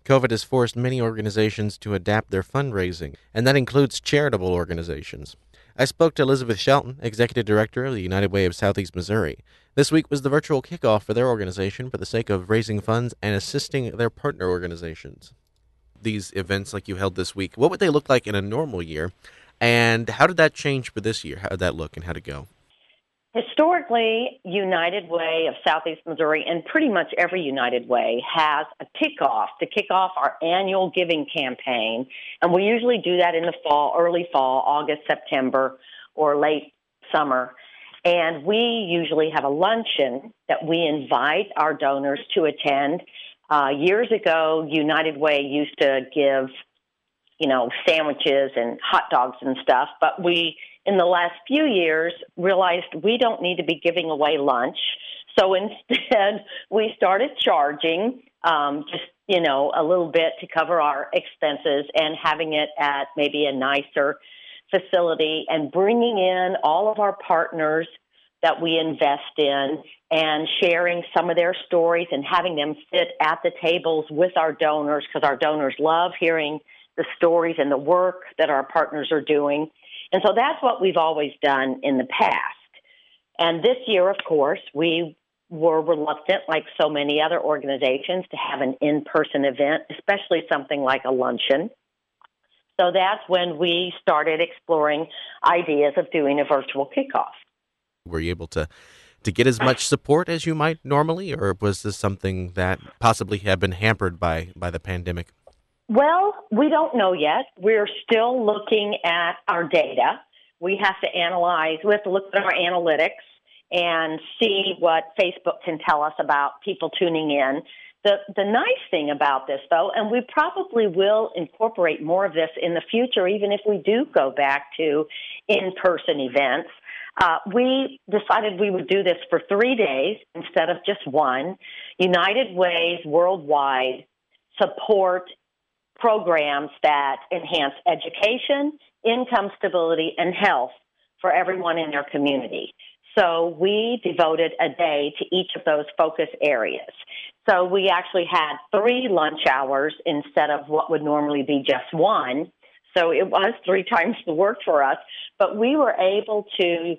COVID has forced many organizations to adapt their fundraising, and that includes charitable organizations. I spoke to Elizabeth Shelton, Executive Director of the United Way of Southeast Missouri. This week was the virtual kickoff for their organization for the sake of raising funds and assisting their partner organizations. These events like you held this week, what would they look like in a normal year? And how did that change for this year? How did that look and how did it go? Historically, United Way of Southeast Missouri, and pretty much every United Way, has a kickoff to kick off our annual giving campaign. And we usually do that in the fall, early fall, August, September, or late summer. And we usually have a luncheon that we invite our donors to attend. Years ago, United Way used to give, sandwiches and hot dogs and stuff, but we in the last few years realized we don't need to be giving away lunch. So instead, we started charging a little bit to cover our expenses and having it at maybe a nicer facility and bringing in all of our partners that we invest in and sharing some of their stories and having them sit at the tables with our donors because our donors love hearing the stories and the work that our partners are doing. And so that's what we've always done in the past. And this year, of course, we were reluctant, like so many other organizations, to have an in-person event, especially something like a luncheon. So that's when we started exploring ideas of doing a virtual kickoff. Were you able to get as much support as you might normally, or was this something that possibly had been hampered by the pandemic? Well, we don't know yet. We're still looking at our data. We have to look at our analytics and see what Facebook can tell us about people tuning in. The nice thing about this, though, and we probably will incorporate more of this in the future, even if we do go back to in-person events, we decided we would do this for 3 days instead of just one. United Ways worldwide support programs that enhance education, income stability, and health for everyone in their community. So we devoted a day to each of those focus areas. So we actually had 3 lunch hours instead of what would normally be just one. So it was 3 times the work for us, but we were able to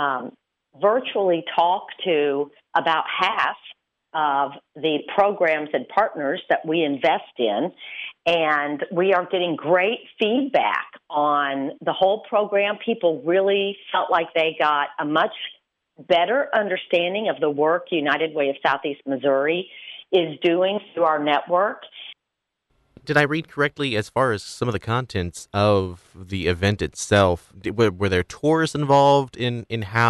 virtually talk to about half of the programs and partners that we invest in, and we are getting great feedback on the whole program. People really felt like they got a much better understanding of the work United Way of Southeast Missouri is doing through our network. Did I read correctly as far as some of the contents of the event itself? Were there tours involved of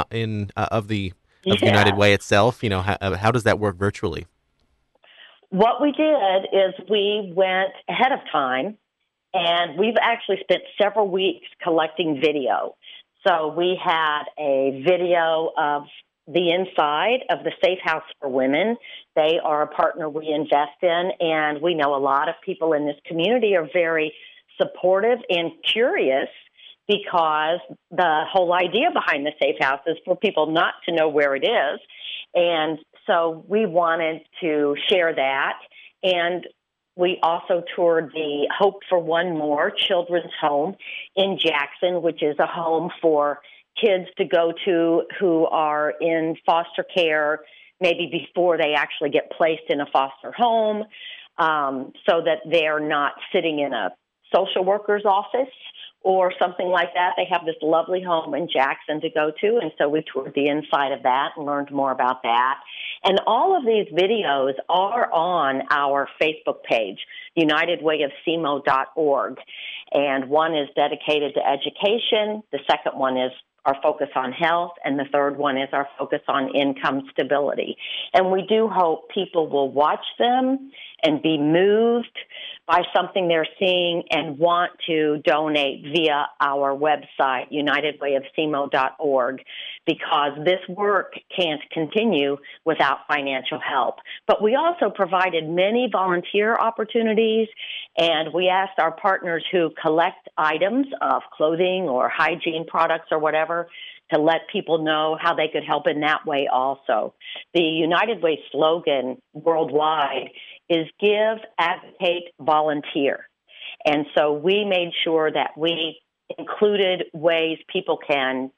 the United Way itself? How does that work virtually? What we did is we went ahead of time, and we've actually spent several weeks collecting video. So we had a video of the inside of the Safe House for Women. They are a partner we invest in, and we know a lot of people in this community are very supportive and curious because the whole idea behind the Safe House is for people not to know where it is. And so we wanted to share that. And we also toured the Hope for One More Children's Home in Jackson, which is a home for kids to go to who are in foster care maybe before they actually get placed in a foster home, so that they're not sitting in a social worker's office or something like that. They have this lovely home in Jackson to go to, and so we toured the inside of that and learned more about that. And all of these videos are on our Facebook page, UnitedWayofSemo.org. And one is dedicated to education. The second one is our focus on health, and the third one is our focus on income stability. And we do hope people will watch them and be moved by something they're seeing and want to donate via our website, UnitedWayofSemo.org, because this work can't continue without financial help. But we also provided many volunteer opportunities, and we asked our partners who collect items of clothing or hygiene products or whatever to let people know how they could help in that way also. The United Way slogan worldwide is give, advocate, volunteer. And so we made sure that we included ways people can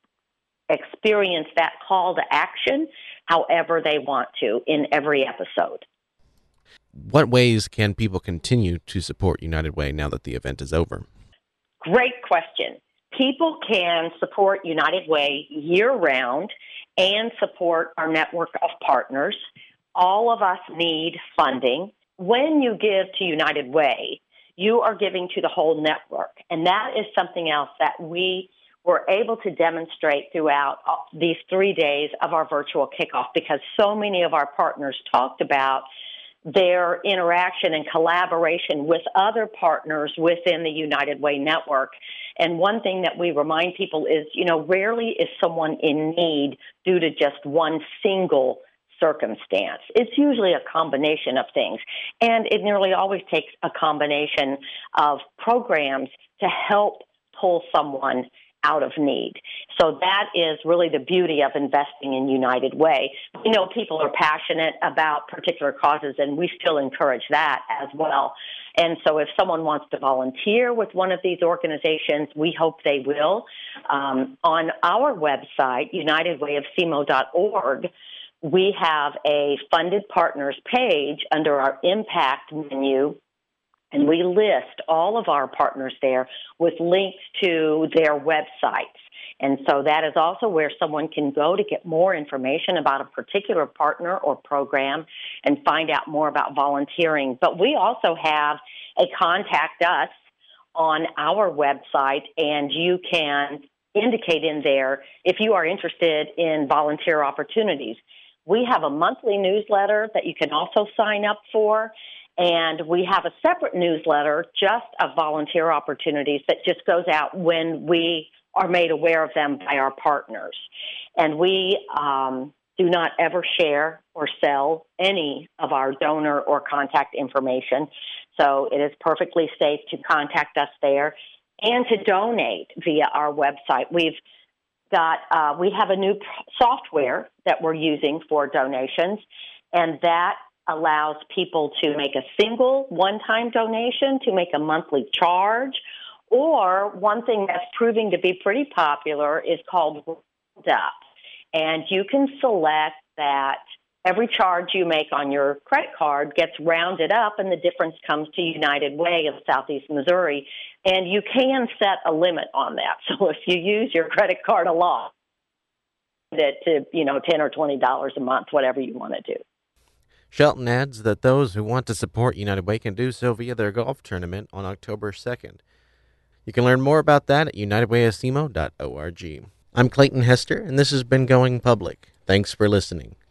experience that call to action however they want to in every episode. What ways can people continue to support United Way now that the event is over? Great question. People can support United Way year-round and support our network of partners. All of us need funding. When you give to United Way, you are giving to the whole network, and that is something else that we were able to demonstrate throughout these 3 days of our virtual kickoff, because so many of our partners talked about their interaction and collaboration with other partners within the United Way network. And one thing that we remind people is, rarely is someone in need due to just one single circumstance. It's usually a combination of things. And it nearly always takes a combination of programs to help pull someone out of need. So that is really the beauty of investing in United Way. We know people are passionate about particular causes, and we still encourage that as well. And so if someone wants to volunteer with one of these organizations, we hope they will. On our website, unitedwayofsemo.org, we have a funded partners page under our impact menu, and we list all of our partners there with links to their websites. And so that is also where someone can go to get more information about a particular partner or program and find out more about volunteering. But we also have a contact us on our website, and you can indicate in there if you are interested in volunteer opportunities. We have a monthly newsletter that you can also sign up for. And we have a separate newsletter just of volunteer opportunities that just goes out when we are made aware of them by our partners. And we do not ever share or sell any of our donor or contact information. So it is perfectly safe to contact us there and to donate via our website. We have a new software that we're using for donations, and that allows people to make a single one-time donation, to make a monthly charge, or one thing that's proving to be pretty popular is called Round Up. And you can select that every charge you make on your credit card gets rounded up, and the difference comes to United Way of Southeast Missouri. And you can set a limit on that. So if you use your credit card a lot, that to $10 or $20 a month, whatever you want to do. Shelton adds that those who want to support United Way can do so via their golf tournament on October 2nd. You can learn more about that at unitedwayofsemo.org. I'm Clayton Hester, and this has been Going Public. Thanks for listening.